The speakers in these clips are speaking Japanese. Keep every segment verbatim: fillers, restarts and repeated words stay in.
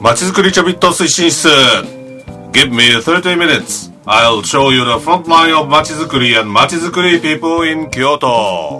まちづくりちょびっと推進室 Give me thirty minutes I'll show you the front line of まちづくり and まちづくり people in Kyoto。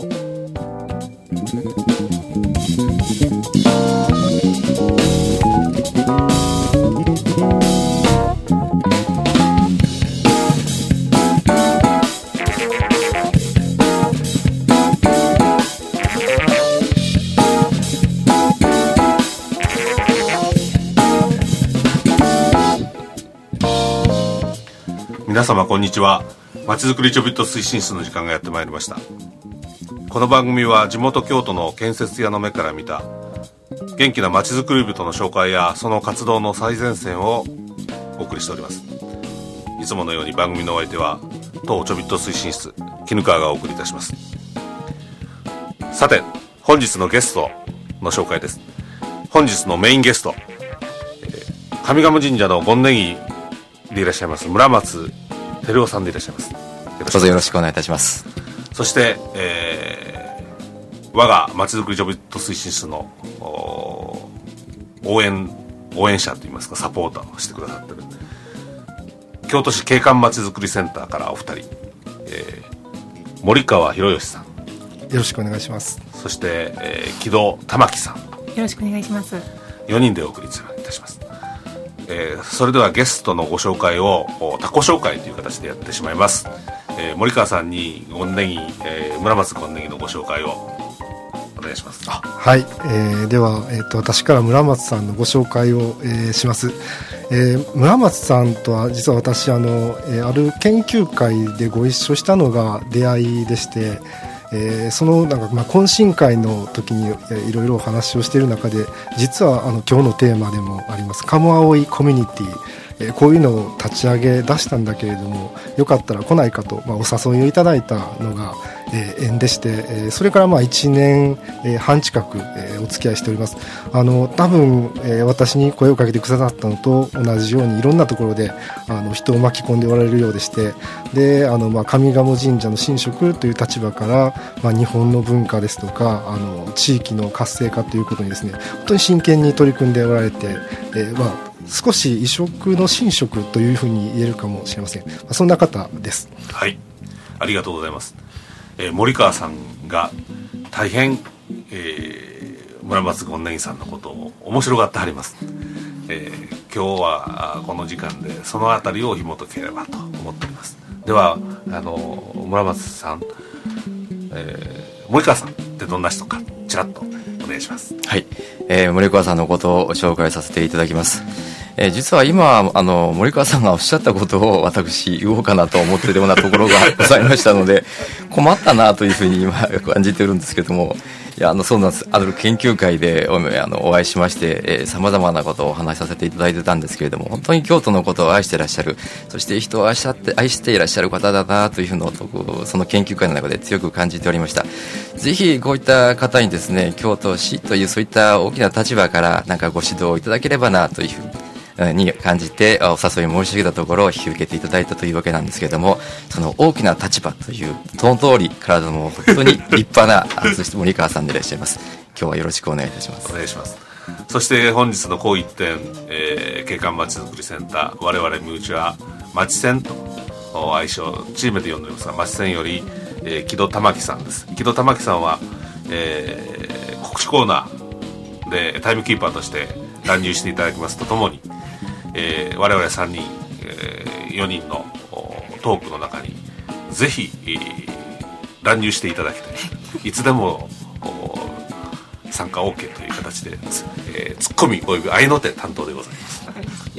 皆様こんにちは。まちづくりちょびっと推進室の時間がやってまいりました。この番組は地元京都の建設屋の目から見た元気なまちづくり人の紹介やその活動の最前線をお送りしております。いつものように番組のお相手は当ちょびっと推進室絹川がお送りいたします。さて本日のゲストの紹介です。本日のメインゲスト、えー、上賀茂神社の権ネギでいらっしゃいます村松照夫さんでいらっしゃいます。 どうぞよろしくお願いいたします。 そして、えー、我がまちづくりちょびっと推進室の応援応援者といいますかサポーターをしてくださってる京都市景観まちづくりセンターからお二人、えー、森川博義さん、 よろしくお願いします。 そして、えー、木戸玉木さん、よろしくお願いします。 よにんでお送りいたします。えー、それではゲストのご紹介を他己紹介という形でやってしまいます。えー、森川さんに権ネギ、えー、村松権ネギのご紹介をお願いします。 あはい、えー、では、えー、と私から村松さんのご紹介を、えー、します。えー、村松さんとは実は私あの、えー、ある研究会でご一緒したのが出会いでして、えー、そのなんかまあ懇親会の時にいろいろお話をしている中で実はあの今日のテーマでもあります鴨葵コミュニティ、えー、こういうのを立ち上げ出したんだけれどもよかったら来ないかと、まあ、お誘いをいただいたのが、えー、縁でして、えー、それからまあいちねんはん近く、えー、お付き合いしております。あの多分、えー、私に声をかけてくださったのと同じようにいろんなところであの人を巻き込んでおられるようでしてであの、まあ、上賀茂神社の神職という立場から、まあ、日本の文化ですとかあの地域の活性化ということにですね本当に真剣に取り組んでおられて、えーまあ、少し異色の神職というふうに言えるかもしれません。まあ、そんな方です。 はい、ありがとうございます。えー、森川さんが大変、えー、村松権ネギさんのことを面白がってはります。えー、今日はこの時間でそのあたりを紐解ければと思っております。ではあの村松さん、えー、森川さんってどんな人かちらっとお願いします。 はい、えー、森川さんのことを紹介させていただきます。えー、実は今あの森川さんがおっしゃったことを私言おうかなと思っているようなところがございましたので困ったなというふうに今感じているんですけども、いやあのそうなんです。ある研究会で お, あのお会いしましてさまざまなことをお話しさせていただいてたんですけれども、本当に京都のことを愛していらっしゃる、そして人を愛しって愛していらっしゃる方だなというのをその研究会の中で強く感じておりました。ぜひこういった方にですね京都市というそういった大きな立場からなんかご指導いただければなというふうにに感じてお誘い申し上げたところを引き受けていただいたというわけなんですけれども、その大きな立場というその通り体も本当に立派なそして森川さんでいらっしゃいます。今日はよろしくお願いいたします。 お願いします。そして本日のこう一点、えー、景観まちづくりセンター、我々身内はまちセンと愛称チームで呼んでおりますが、まちセンより、えー、木戸玉木さんです。木戸玉木さんは、えー、国士コーナーでタイムキーパーとして乱入していただきますとともに、えー、我々さんにん、えー、よにんのトークの中にぜひ、えー、乱入していただきたい、いつでも参加 OK という形で、えー、ツッコミおよび合いの手担当でございます、はい、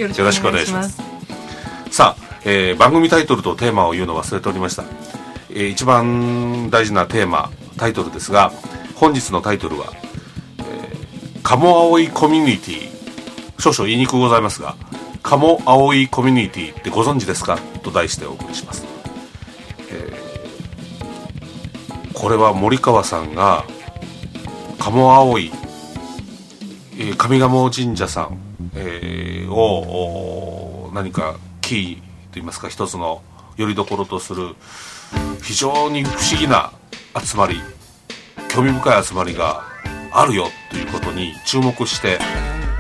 よろしくお願いします。さあ、えー、番組タイトルとテーマを言うのを忘れておりました。えー、一番大事なテーマタイトルですが、本日のタイトルは、えー、鴨葵コミュニティ、少々言いにくくございますが鴨葵コミュニティってご存知ですかと題してお送りします。えー、これは森川さんが鴨葵、えー、上賀茂神社さん、えー、を何かキーといいますか一つの拠り所とする非常に不思議な集まり、興味深い集まりがあるよということに注目して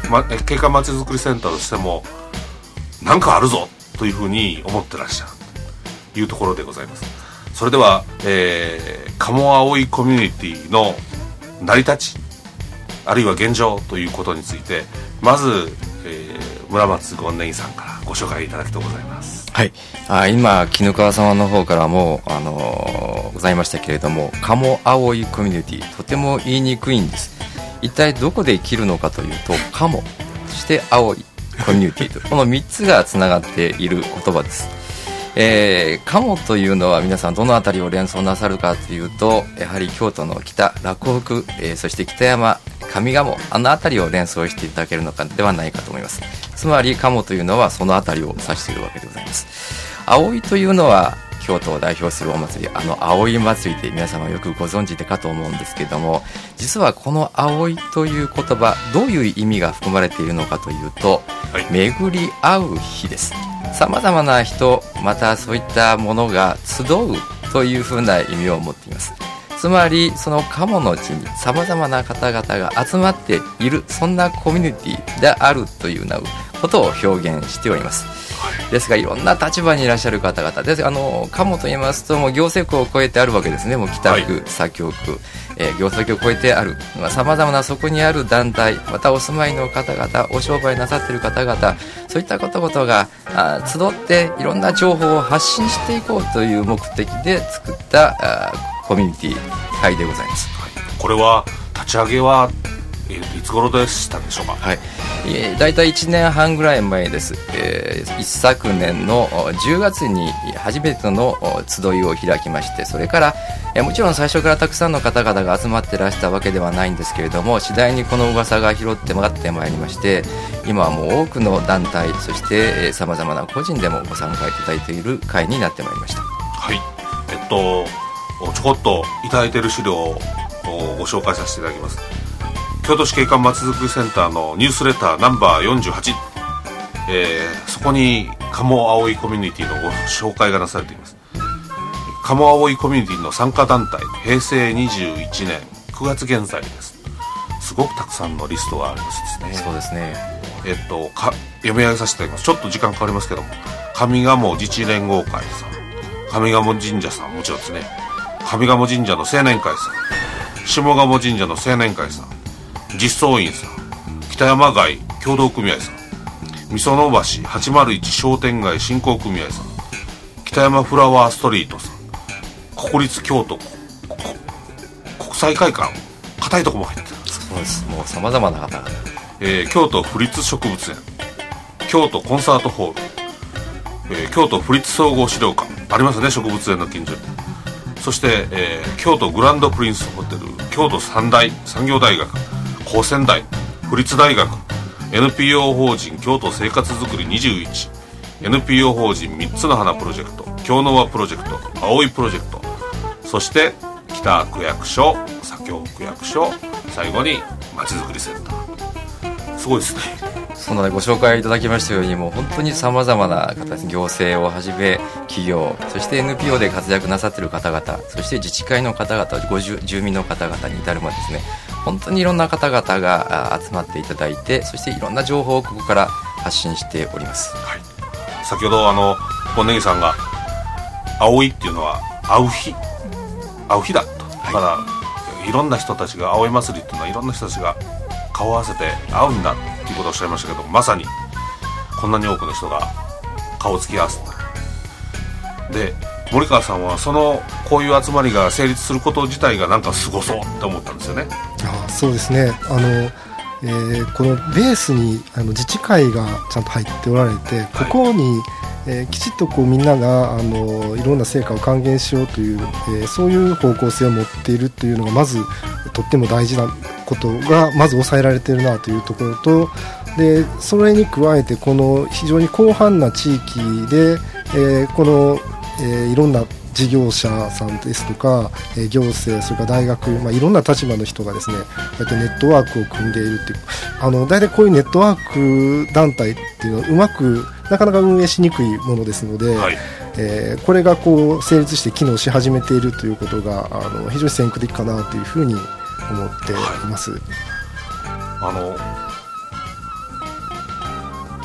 ま、景観まちづくりセンターとしてもなんかあるぞというふうに思ってらっしゃるというところでございます。それでは、えー、鴨葵コミュニティの成り立ちあるいは現状ということについてまず、えー、村松権ネギさんからご紹介いただきとうございます。 はい、あ今絹川様の方からも、あのー、ございましたけれども、鴨葵コミュニティとても言いにくいんです。一体どこで切るのかというと、鴨そして葵コミュニティとこのみっつがつながっている言葉です。えー、鴨というのは皆さんどのあたりを連想なさるかというと、やはり京都の北洛北、えー、そして北山上賀茂、あのあたりを連想していただけるのかではないかと思います。つまり鴨というのはそのあたりを指しているわけでございます。葵というのは京都を代表するお祭り、あの葵祭りで皆様よくご存知でかと思うんですけれども、実はこの葵という言葉、どういう意味が含まれているのかというと、はい、巡り合う日です。さまざまな人、またそういったものが集うというふうな意味を持っています。つまりその鴨の地にさまざまな方々が集まっている、そんなコミュニティであるというようなことを表現しております。ですがいろんな立場にいらっしゃる方々です。あの鴨と言いますと、もう行政区を超えてあるわけですね。もう北区、はい、左京区、えー、行政区を超えてあるさまざ、まなそこにある団体、またお住まいの方々、お商売なさっている方々、そういったこと々があ集っていろんな情報を発信していこうという目的で作ったあコミュニティ会でございます。 はい、これは立ち上げは、えー、いつ頃でしたでしょうか。 はい、えー、だいたいいちねんはんぐらい前です。えー、一昨年のじゅうがつに初めての集いを開きまして、それから、えー、もちろん最初からたくさんの方々が集まってらしたわけではないんですけれども、次第にこの噂が拾って回ってまいりまして、今はもう多くの団体、そしてさまざまな個人でもご参加いただいている会になってまいりました。 はい、えっとちょこっといただいている資料をご紹介させていただきます。京都市景観まちづくりセンターのニュースレターナンバーよんじゅうはち、えー、そこに鴨葵コミュニティのご紹介がなされています。鴨葵コミュニティの参加団体、平成にじゅういちねんくがつ現在です。すごくたくさんのリストがありますですね。 そうですね。 えっとか読み上げさせていただきます。ちょっと時間かかりますけども、上賀茂自治連合会さん、上賀茂神社さん、もちろんですね、上賀茂神社の青年会さん、下賀茂神社の青年会さん、実相院さん、北山街協同組合さん、みその橋はちまるいち商店街振興組合さん、北山フラワーストリートさん、国立京都国際会館、硬いとこも入ってる。 そうです。もうさまざまな方が、 えー、京都府立植物園、京都コンサートホール、えー、京都府立総合資料館ありますね、植物園の近所に。そして、えー、京都グランドプリンスホテル、京都三大産業大学、高専大、府立大学、 エヌピーオー 法人京都生活づくりにじゅういち、 エヌピーオー 法人みっつの花プロジェクト、京の輪プロジェクト、葵プロジェクト、そして北区役所、左京区役所、最後にまちづくりセンター。すごいですね。 そのご紹介いただきましたように、もう本当にさまざまな形、行政をはじめ企業、そして エヌピーオー で活躍なさっている方々、そして自治会の方々、ご住民の方々に至るまでですね、本当にいろんな方々が集まっていただいて、そしていろんな情報をここから発信しております。 はい、先ほどあの本ネギさんが葵っていうのは会う日、会う日だと、はい、だからいろんな人たちが、葵祭りっていうのはいろんな人たちが顔を合わせて会うんだっていうことをおっしゃいましたけど、まさにこんなに多くの人が顔を突き合わせた。で、森川さんはそのこういう集まりが成立すること自体がなんかすごそうって思ったんですよね。 あ、そうですね。あの、えー、このベースにあの自治会がちゃんと入っておられて、ここに、はい、えー、きちっとこうみんながあのいろんな成果を還元しようという、えー、そういう方向性を持っているというのがまずとっても大事なことがまず抑えられているなというところと、でそれに加えてこの非常に広範な地域で、えー、この、えー、いろんな事業者さんですとか、えー、行政、それから大学、まあ、いろんな立場の人がですね、こうやってネットワークを組んでいるっていう、あの大体こういうネットワーク団体っていうのはうまくなかなか運営しにくいものですので、はい、えー、これがこう成立して機能し始めているということがあの非常に先駆的かなというふうに思っています。 はい、あの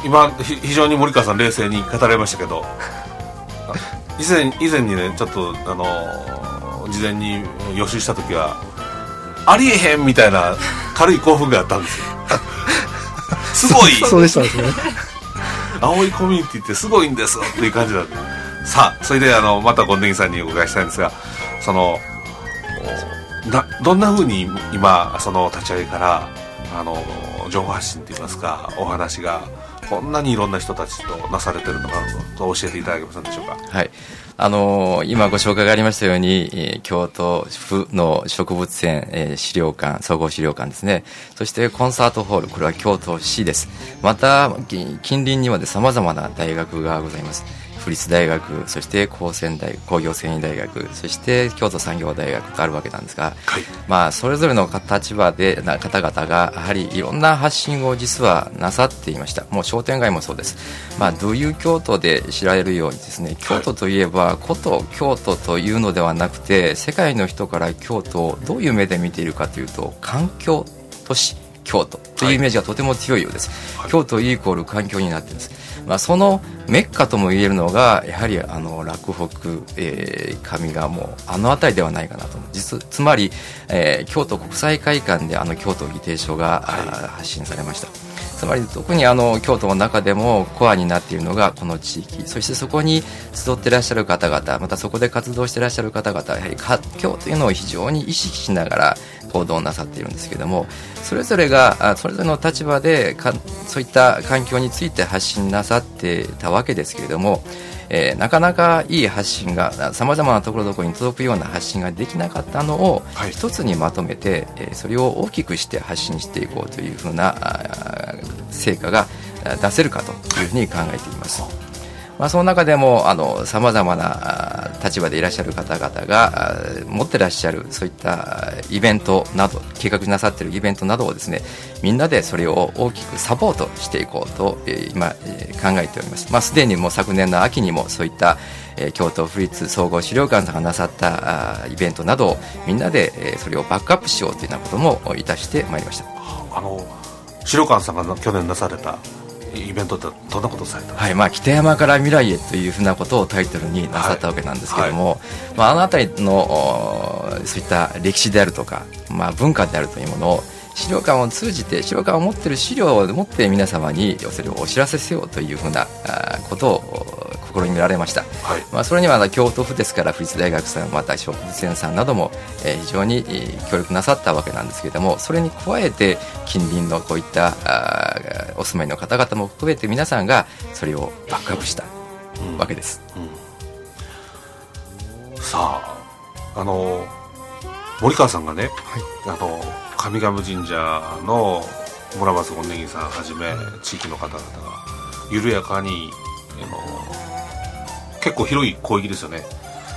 今非常に森川さん冷静に語られましたけど以前以前にねちょっとあの事前に予習した時はありえへんみたいな軽い興奮があったんですよすごいそうでしたですね青いコミュニティってすごいんですっていう感じだった。さあそれであのまた権根木さんにお伺いしたいんですが、そのなどんな風に今その立ち上げからあの情報発信といいますかお話がこんなにいろんな人たちとなされてるのかと教えていただけませんでしょうか。 はい、あのー、今ご紹介がありましたように、えー、京都府の植物園、えー、資料館総合資料館ですね、そしてコンサートホール、これは京都市です。また近隣にはさまざまな大学がございます。府立大学、そして高専大工業繊維大学、そして京都産業大学とあるわけなんですが、はい、まあそれぞれの立場でな方々がやはりいろんな発信を実はなさっていました。もう商店街もそうです。まあどういう京都で知られるようにですね、京都といえば古都京都というのではなくて、世界の人から京都をどういう目で見ているかというと、環境都市京都というイメージがとても強いようです。はい、京都イコール環境になっているんです。まあ、そのメッカとも言えるのがやはりあの洛北、えー、上賀茂あの辺りではないかなと思う。実つまり、えー、京都国際会館であの京都議定書が、はい、発信されました。つまり特にあの京都の中でもコアになっているのがこの地域、そしてそこに集っていらっしゃる方々、またそこで活動していらっしゃる方々、やはり京というのを非常に意識しながら行動なさっているんですけれども、それぞれがそれぞれの立場でかそういった環境について発信なさってたわけですけれども、えー、なかなかいい発信がさまざまなところどころに届くような発信ができなかったのを一つにまとめて、えー、それを大きくして発信していこうというふうな成果が出せるかというふうに考えています。まあ、その中でもさまざまな立場でいらっしゃる方々が持ってらっしゃるそういったイベントなど計画なさっているイベントなどをですね、みんなでそれを大きくサポートしていこうと今考えております。まあ、すでにもう昨年の秋にもそういった京都府立総合資料館さんがなさったイベントなどをみんなでそれをバックアップしようというようなこともいたしてまいりました。 あの資料館さんが去年なされたイベントってどんなことをされたんですか。 はい、まあ、北山から未来へというふうなことをタイトルになさったわけなんですけども、はいはい、まあ、あの辺りのそういった歴史であるとか、まあ、文化であるというものを資料館を通じて資料館を持っている資料を持って皆様にそれをお知らせせようというふうなことを試みられました。はい、まあ、それには京都府ですから府立大学さん、また植物園さんなども非常に協力なさったわけなんですけれども、それに加えて近隣のこういったお住まいの方々も含めて皆さんがそれをバックアップしたわけです。うんうん、さあ、あの森川さんがね、はい、あの上賀茂神社の村松権根木さんはじめ地域の方々が緩やかにあの結構広い広域ですよね。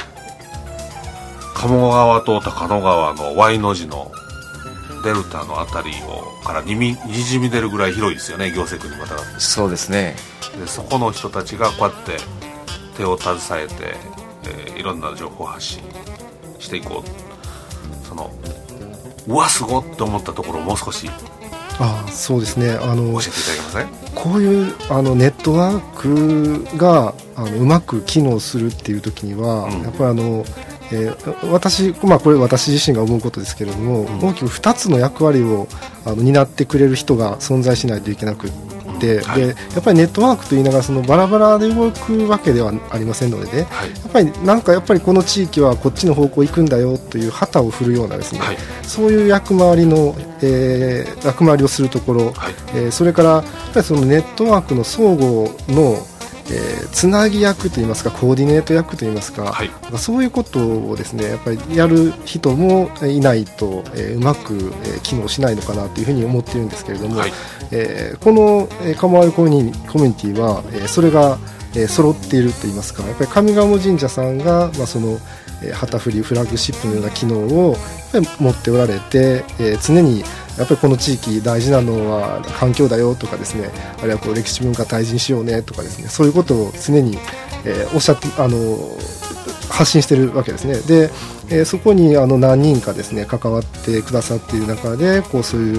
鴨川と高野川の Y の字のデルタのあたりをからにみにじみ出るぐらい広いですよね、行政区にまたがって。 そうですね。 でそこの人たちがこうやって手を携えて、えー、いろんな情報発信していこう。そのうわすごって思ったところをもう少しああそうですね、あの教えていただけません？ こういうあのネットワークがあのうまく機能するっていう時には、うん、やっぱりあの、えー、私、まあ、これ私自身が思うことですけれども、うん、大きくふたつの役割をあの担ってくれる人が存在しないといけなくて、うんはい、でやっぱりネットワークと言いながらそのバラバラで動くわけではありませんのでね、はい、やっぱりなんかやっぱりこの地域はこっちの方向行くんだよという旗を振るようなですね、はい、そういう役回りの、えー、役回りをするところ、はいえー、それからやっぱりそのネットワークの相互のえー、つなぎ役といいますかコーディネート役といいますか、はい、そういうことをですねやっぱりやる人もいないと、えー、うまく、えー、機能しないのかなというふうに思っているんですけれども、はいえー、この、えー、鴨川コミュニティは、えー、それが、えー、揃っているといいますかやっぱり上賀茂神社さんが、まあ、その、えー、旗振りフラッグシップのような機能をやっぱり持っておられて、えー、常にやっぱりこの地域大事なのは環境だよとかですねあるいはこう歴史文化大事にしようねとかですねそういうことを常に、えー、おっしゃってあの発信しているわけですね。で、えー、そこにあの何人かですね関わってくださっている中でこうそういう、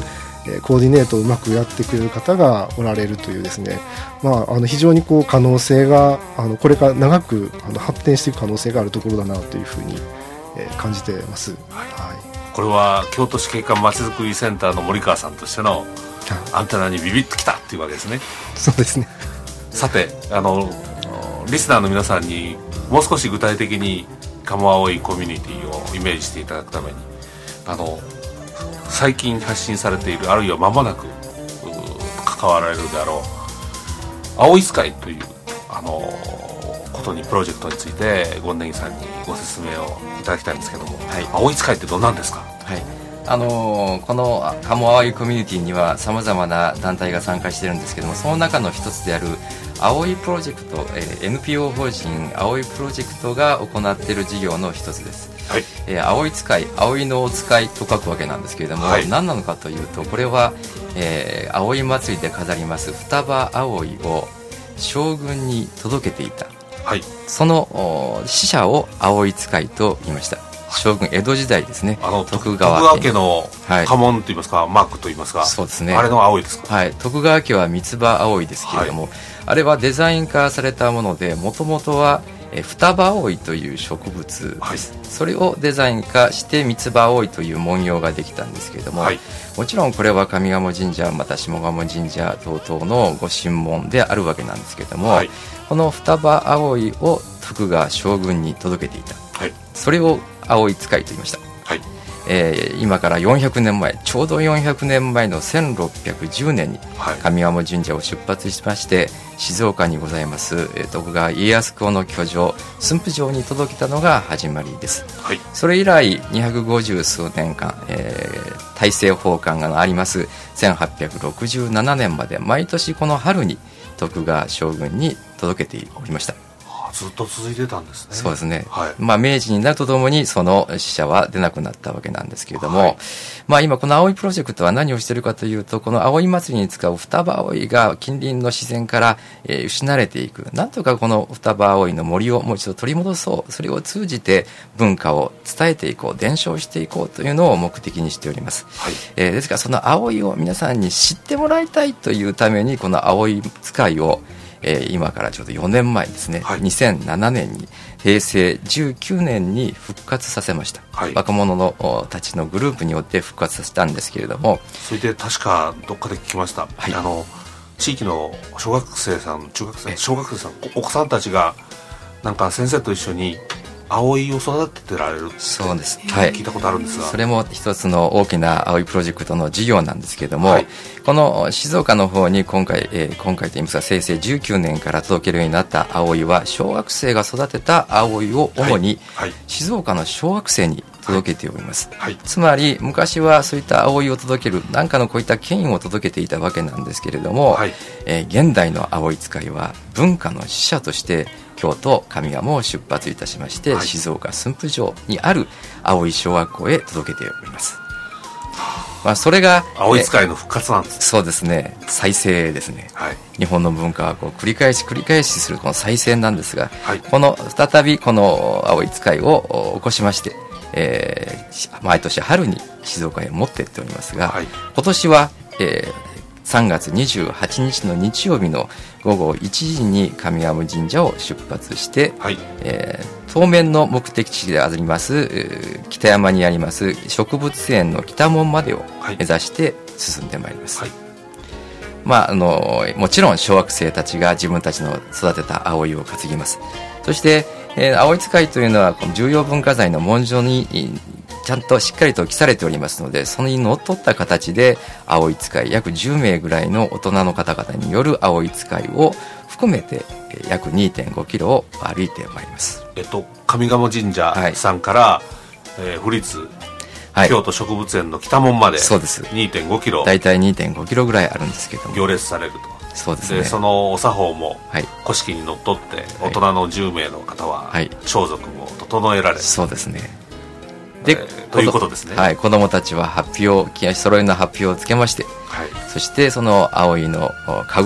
えー、コーディネートをうまくやってくれる方がおられるというですね、まあ、あの非常にこう可能性があのこれから長くあの発展していく可能性があるところだなというふうに、えー、感じています、はいはい、 これは京都市景観まちづくりセンターの森川さんとしてのアンテナにビビッときたっていうわけですね。 そうですね。 さてあのリスナーの皆さんにもう少し具体的に鴨葵コミュニティをイメージしていただくためにあの最近発信されているあるいは間もなく関わられるであろう葵使いというあのことにプロジェクトについて権根さんにご説明をいただきたいんですけども、はい、葵使いってどんなんですか？ はい、あのー、この鴨葵コミュニティにはさまざまな団体が参加しているんですけども、その中の一つである葵プロジェクト、えー、エヌピーオー 法人葵プロジェクトが行っている事業の一つです。はい、えー、葵使い、葵のお使いと書くわけなんですけれども、はい、何なのかというと、これは、えー、葵祭りで飾ります双葉葵を将軍に届けていた、はい、その使者を葵使いと言いました。将軍、江戸時代ですね。 あの徳川 家, 徳川家の家紋といいますか、はい、マークといいますか、 そうですね、 あれの葵ですか？ はい、徳川家は三つ葉葵ですけれども、はい、あれはデザイン化されたもので、もともとはえ双葉葵という植物です、はい、それをデザイン化して三つ葉葵という文様ができたんですけれども、はい、もちろんこれは上賀茂神社また下賀茂神社等々のご神紋であるわけなんですけれども、はい、この双葉葵を徳川将軍に届けていた、はい、それを葵使いと言いました、はい、えー、今からよんひゃくねんまえ、ちょうどよんひゃくねんまえのせんろっぴゃくじゅうねんに上賀茂神社を出発しまして、静岡にございます徳川家康公の居城駿府城に届けたのが始まりです、はい、それ以来にひゃくごじゅうすうねんかん、えー、大政奉還がありますせんはっぴゃくろくじゅうななねんまで毎年この春に徳川将軍に届けておりました。 ずっと続いてたんですね。 そうですね、はい、まあ、明治になるとともにその死者は出なくなったわけなんですけれども、はい、まあ、今この葵プロジェクトは何をしているかというと、この葵祭りに使う双葉葵が近隣の自然から、えー、失われていく、なんとかこの双葉葵の森をもう一度取り戻そう、それを通じて文化を伝えていこう、伝承していこうというのを目的にしております、はい、えー、ですからその葵を皆さんに知ってもらいたいというためにこの葵使いをえー、今からちょうどよねんまえですね、はい、にせんななねんにへいせいじゅうきゅうねんに復活させました、はい、若者のたちのグループによって復活させたんですけれども、 それで確かどっかで聞きました、はい、あの地域の小学生さん中学生小学生さんお子さんたちがなんか先生と一緒に葵を育ててられるって、 そうです、はい、 聞いたことあるんですが、 それも一つの大きな葵プロジェクトの事業なんですけれども、はい、この静岡の方に今回、えー、今回といいますかせいぜいじゅうきゅうねんから届けるようになった葵は小学生が育てた葵を主に静岡の小学生に届けております、はいはい、つまり昔はそういった葵を届ける何かのこういった権威を届けていたわけなんですけれども、はい、えー、現代の葵使いは文化の使者として京都上賀茂を出発いたしまして、はい、静岡駿府城にある葵小学校へ届けております、まあ、それが葵使いの復活なんです、ね、 そうですね、再生ですね、はい、日本の文化はこう繰り返し繰り返しするこの再生なんですが、はい、この再びこの葵使いを起こしまして、えー、毎年春に静岡へ持ってっておりますが、はい、今年は、えーさんがつにじゅうはちにちの日曜日のごごいちじに上賀茂神社を出発して、はい、えー、当面の目的地であります、えー、北山にあります植物園の北門までを目指して進んでまいります、はい、まあ、あのもちろん小学生たちが自分たちの育てた葵を担ぎます。そして、えー、葵使いというのはこの重要文化財の文書にちゃんとしっかりと記されておりますので、それにのっとった形で葵使い約じゅうめいぐらいの大人の方々による葵使いを含めて約 にてんごキロを歩いてまいります。 えっと上賀茂神社さんから、はい、えー、府立、はい、京都植物園の北門まで にてんごキロ、 大体 にてんごキロぐらいあるんですけども行列されると。 そうですね、 でそのお作法も古式にのっとって、はい、大人のじゅうめいの方は装束も整えられ、はい、 そうですね、で、えー、ということですね、 はい、子どもたちは発表、気合揃いの発表をつけまして、はい、そしてその葵の籠を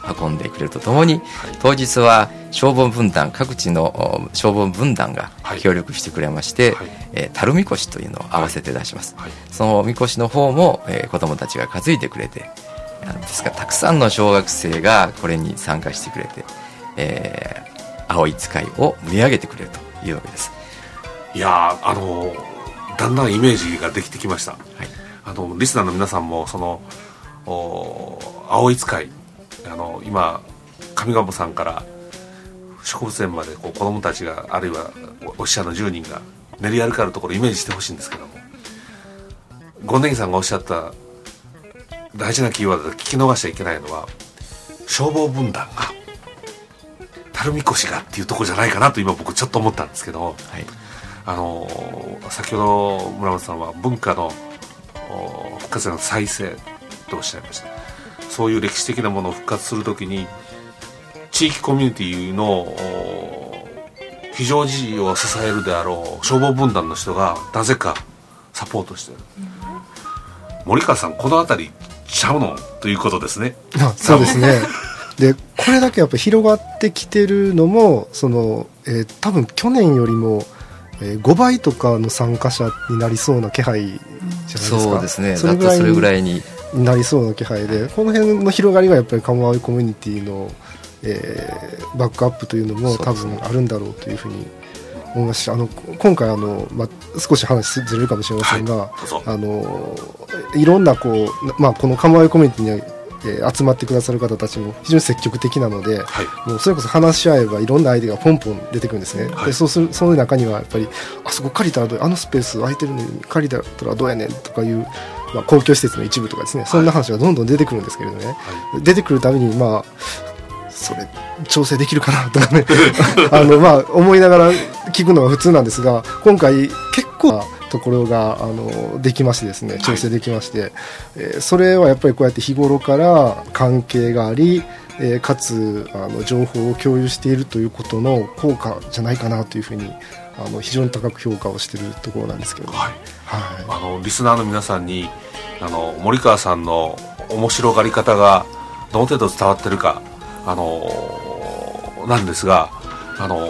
運んでくれるとともに、はい、当日は消防分団、各地の消防分団が協力してくれまして、はい、えー、樽みこしというのを合わせて出します、はいはい、そのみこしの方も、えー、子どもたちが担いでくれて、ですからたくさんの小学生がこれに参加してくれて、えー、青い使いを盛り上げてくれるというわけです。 いやあのだんだんイメージができてきました、はい、あのリスナーの皆さんもその青い使い、あの今上賀茂さんから植物園までこう子どもたちが、あるいはお使者のじゅうにんが練り歩かれるところをイメージしてほしいんですけども、権ネギさんがおっしゃった大事なキーワードで聞き逃しちゃいけないのは、消防分団が樽みこしがっていうところじゃないかなと今僕ちょっと思ったんですけど、はい、あの先ほど村本さんは文化の復活の再生とおっしゃいました。そういう歴史的なものを復活するときに地域コミュニティの非常時を支えるであろう消防分団の人がなぜかサポートしている、うん、森川さんこの辺りちゃうのということですね。 あ、そうですねでこれだけやっぱり広がってきてるのもその、えー、多分去年よりも、えー、ごばいとかの参加者になりそうな気配じゃないですか。 そうですね、それぐらいに、だとそれぐらいになりそうな気配で、この辺の広がりがやっぱりカモアイコミュニティの、えー、バックアップというのも多分あるんだろうというふうに思いますし、あの今回あの、ま、少し話ずれるかもしれませんが、はい、あのいろんなこう、まあ、このカモアイコミュニティに、えー、集まってくださる方たちも非常に積極的なので、はい、もうそれこそ話し合えばいろんなアイデアがポンポン出てくるんですね、はい、でそうするその中にはやっぱりあそこ借りたらどう、あのスペース空いてるのに借りたらどうやねんとかいう、まあ、公共施設の一部とかですね、そんな話がどんどん出てくるんですけれどね、はい、出てくるたびにまあそれ調整できるかなとかねあの、まあ、思いながら聞くのが普通なんですが、今回結構なところがあのできましてですね、調整できまして、はい、えー、それはやっぱりこうやって日頃から関係があり、えー、かつあの情報を共有しているということの効果じゃないかなというふうにあの非常に高く評価をしているところなんですけど、ね、はいはい、あのリスナーの皆さんにあの森川さんの面白がり方がどの程度伝わってるかあのなんですが、あの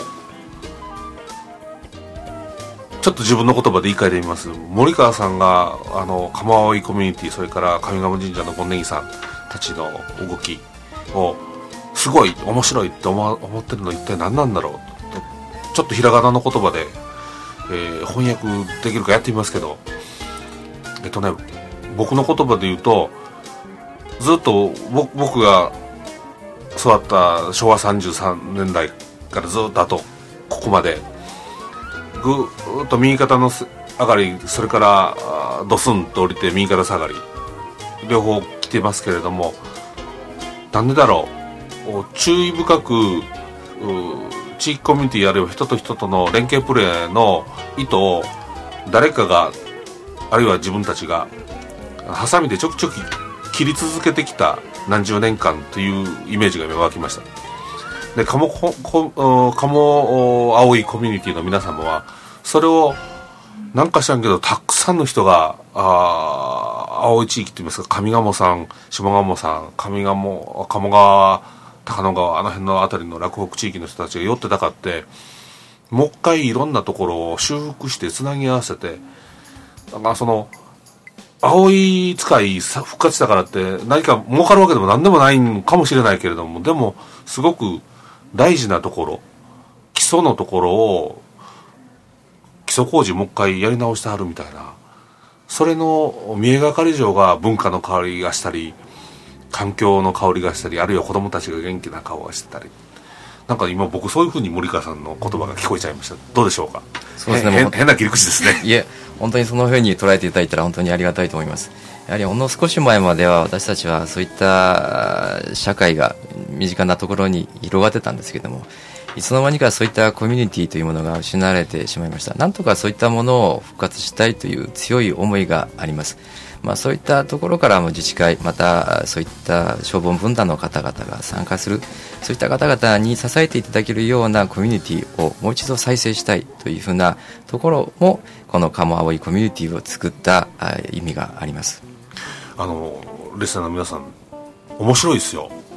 ちょっと自分の言葉で言い換えてみます。森川さんがあのカモアイコミュニティ、それから上賀茂神社の権ネギさんたちの動きをすごい面白いって 思, 思ってるのは一体何なんだろうと、ちょっとひらがなの言葉で、えー、翻訳できるかやってみますけど、えっとね僕の言葉で言うと、ずっと僕が育ったしょうわさんじゅうさんねんだいからずっとあとここまでぐーっと右肩の上がり、それからドスンと降りて右肩下がり両方来てますけれども、なんでだろう、注意深く地域コミュニティあるいは人と人との連携プレーの意図を誰かがあるいは自分たちがハサミでちょきちょき切り続けてきた何十年間というイメージが今湧きました。でカモカモ青いコミュニティの皆様はそれをなんか知らんけどたくさんの人があ青い地域といいますか、上賀茂さん、下賀茂さん、上賀茂、鴨川、高野川、あの辺のあたりの洛北地域の人たちが寄ってたかって、もう一回いろんなところを修復してつなぎ合わせて、だからその青い使い復活したからって何か儲かるわけでも何でもないのかもしれないけれども、でもすごく大事なところ、基礎のところを基礎工事もう一回やり直してはるみたいな、それの見えがかり上が文化の香りがしたり、環境の香りがしたり、あるいは子どもたちが元気な顔がしてたり、なんか今僕そういうふうに森川さんの言葉が聞こえちゃいました。どうでしょうか。 そうですね、 変な切り口ですね。 いえ、本当にそのふうに捉えていただいたら本当にありがたいと思います。やはりほんの少し前までは私たちはそういった社会が身近なところに広がってたんですけども、いつの間にかそういったコミュニティというものが失われてしまいました。なんとかそういったものを復活したいという強い思いがあります。まあ、そういったところからも自治会、またそういった消防分団の方々が参加する、そういった方々に支えていただけるようなコミュニティをもう一度再生したいというふうなところも、このカモアオイコミュニティを作った意味があります。 あのリスナーの皆さん面白いですよ。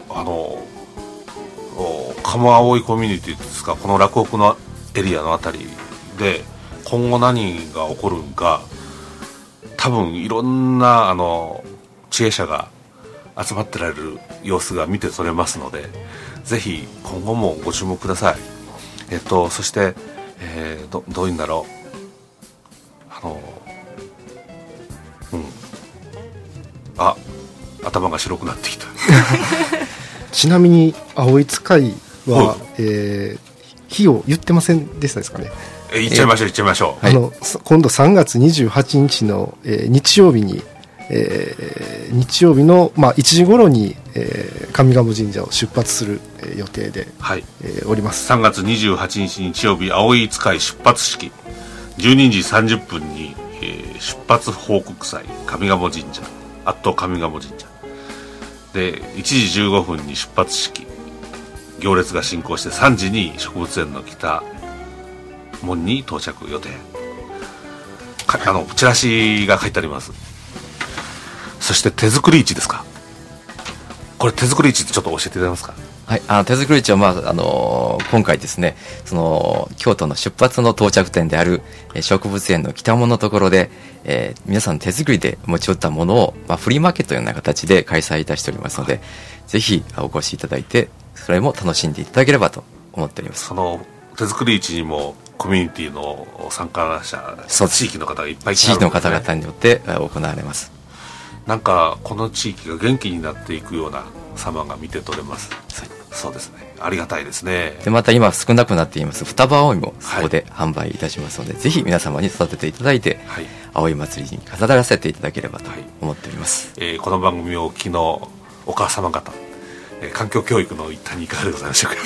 あの鴨葵コミュニティですか、この洛北のエリアのあたりで今後何が起こるんか、多分いろんなあの知恵者が集まってられる様子が見て取れますので、ぜひ今後もご注目ください。えっとそして、えー、ど, どういうんだろう、あのうんあ頭が白くなってきたちなみに青い使いは、えー、日を言ってませんでしたですかね。 え言っちゃいましょう、言っちゃいましょう。 あの今度さんがつにじゅうはちにちの、えー、日曜日に、えー、日曜日の、まあ、いちじ頃に、えー、上賀茂神社を出発する、えー、予定で、 はいえー、おります。 さんがつにじゅうはちにち日曜日、青い使い出発式、じゅうにじさんじゅっぷんに、えー、出発報告祭上賀茂神社、あっと上賀茂神社で、いちじじゅうごふんに出発式、行列が進行してさんじに植物園の北門に到着予定。あのチラシが書いてあります。そして手作り市ですか。これ手作り市ってちょっと教えていただけますか。 はい、あの手作り市は、まああのー、今回ですね、その京都の出発の到着点である、えー、植物園の北門のところで、えー、皆さん手作りで持ち寄ったものを、まあ、フリーマーケットのような形で開催いたしておりますので、ぜひお越しいただいてそれも楽しんでいただければと思っております。 その手作り市にもコミュニティの参加者、地域の方がいっぱい来てあるんですね。 地域の方々によって行われます。 なんかこの地域が元気になっていくような様が見て取れます、はい、そうですね、ありがたいですね。 でまた今少なくなっています双葉葵もそこで販売いたしますので、はい、ぜひ皆様に育てていただいて、はい、葵祭りに飾らせていただければと思っております、 はい。えー、この番組をお聞きのお母様方、えー、環境教育の一端にいかがでございましょうか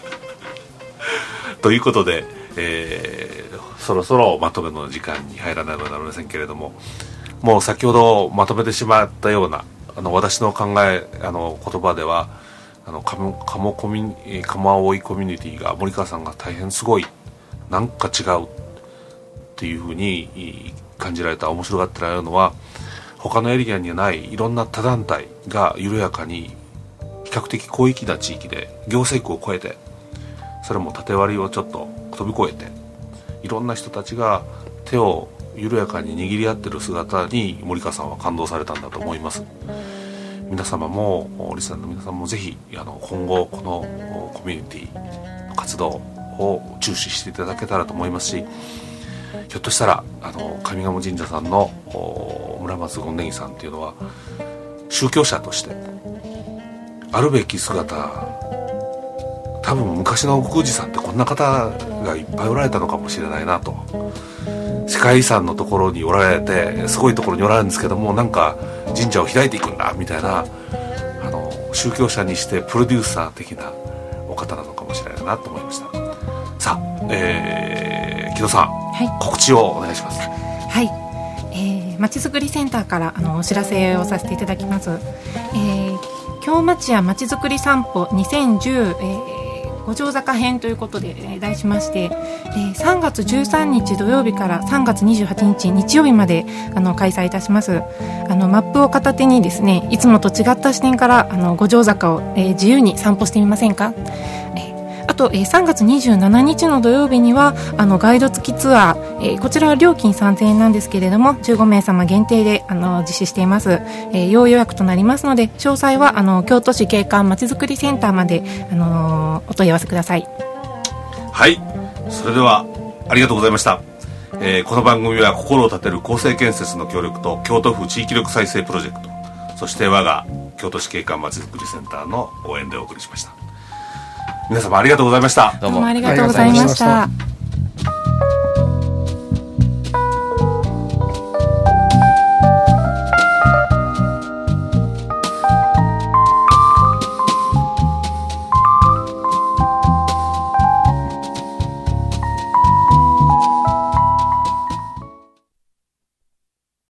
ということで、えー、そろそろまとめの時間に入らないとなりませんけれども、もう先ほどまとめてしまったようなあの私の考え、あの言葉では、あの鴨鴨コミュ鴨葵コミュニティが、森川さんが大変すごい、なんか違うっていうふうに感じられた、面白がってられるのは、他のエリアにはないいろんな他団体が緩やかに比較的広域な地域で行政区を越えて、それも縦割りをちょっと飛び越えて、いろんな人たちが手を緩やかに握り合ってる姿に森川さんは感動されたんだと思います。皆様もリスナーの皆さんもぜひあの今後このコミュニティの活動を注視していただけたらと思いますし、ひょっとしたらあの上賀茂神社さんの村松権ネギさんっていうのは宗教者としてあるべき姿、多分昔の宮司さんってこんな方がいっぱいおられたのかもしれないなと。世界遺産のところにおられて、すごいところにおられるんですけども、なんか神社を開いていくんだみたいな、あの宗教者にしてプロデューサー的なお方なのかもしれないなと思いました。さあ、えー、木戸さん、はい、告知をお願いします。 はい、えー、まちづくりセンターからあのお知らせをさせていただきます。えー、京町屋まちづくり散歩にせんじゅう、えー五条坂編ということで、えー、題しまして、えー、さんがつじゅうさんにち土曜日からさんがつにじゅうはちにち日曜日まであの開催いたします。あのマップを片手にですね、いつもと違った視点からあの五条坂を、えー、自由に散歩してみませんか。えーあと、えー、さんがつにじゅうしちにちの土曜日にはあのガイド付きツアー、えー、こちらは料金さんぜんえんなんですけれども、じゅうごめいさま限定であの実施しています。えー、要予約となりますので、詳細はあの京都市景観まちづくりセンターまで、あのー、お問い合わせください。 はい、それではありがとうございました。えー、この番組は心を立てる厚生建設の協力と京都府地域力再生プロジェクト、そして我が京都市景観まちづくりセンターの応援でお送りしました。皆様ありがとうございました。 どうもありがとうございました。